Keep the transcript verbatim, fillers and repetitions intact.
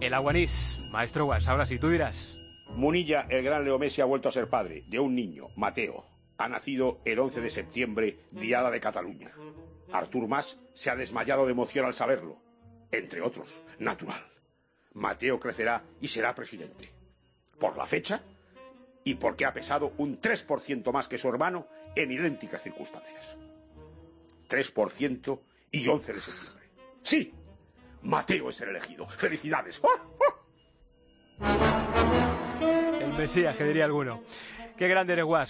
El Aguanís. Maestro Guas, ahora sí, tú dirás. Munilla, el gran Leo Messi, ha vuelto a ser padre de un niño, Mateo. Ha nacido el once de septiembre, Diada de Cataluña. Artur Mas se ha desmayado de emoción al saberlo. Entre otros, natural. Mateo crecerá y será presidente. Por la fecha y porque ha pesado un tres por ciento más que su hermano en idénticas circunstancias. tres por ciento y once de septiembre. ¡Sí! Mateo es el elegido. ¡Felicidades! El Mesías, que diría alguno. Qué grande eres, Guas.